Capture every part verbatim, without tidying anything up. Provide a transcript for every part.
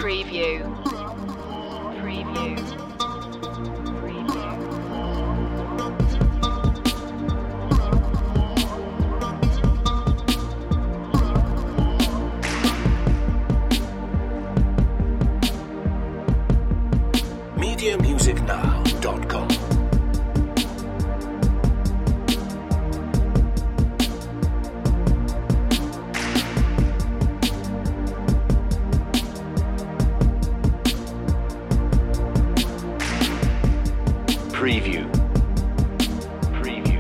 Preview. Preview. media music now dot com. Preview. Preview.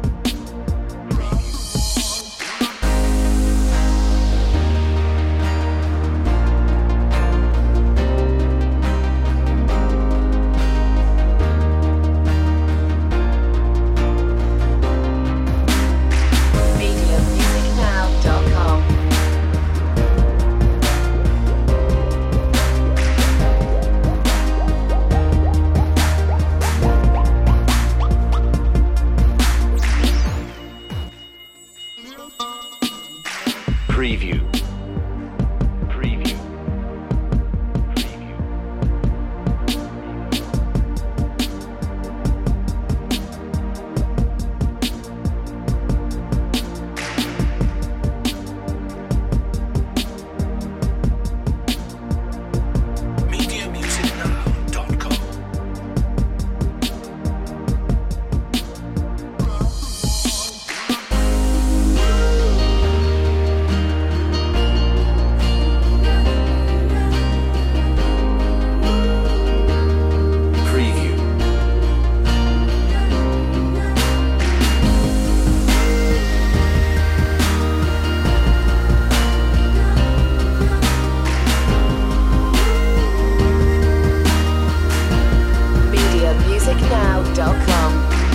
media music now dot com. Preview. Preview. Preview. media music now dot com. Preview. media music now dot com.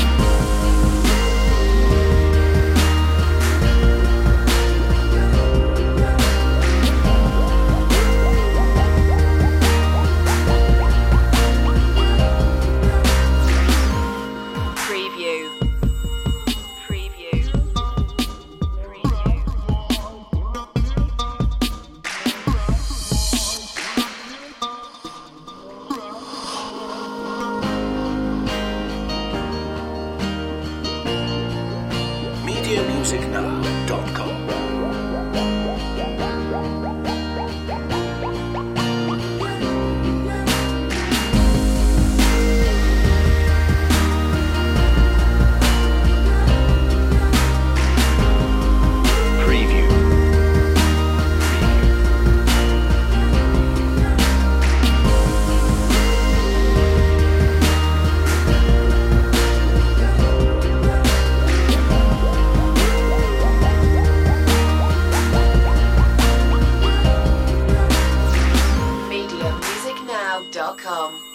Preview. Preview. Preview. media music now dot com. Preview. media music now dot com.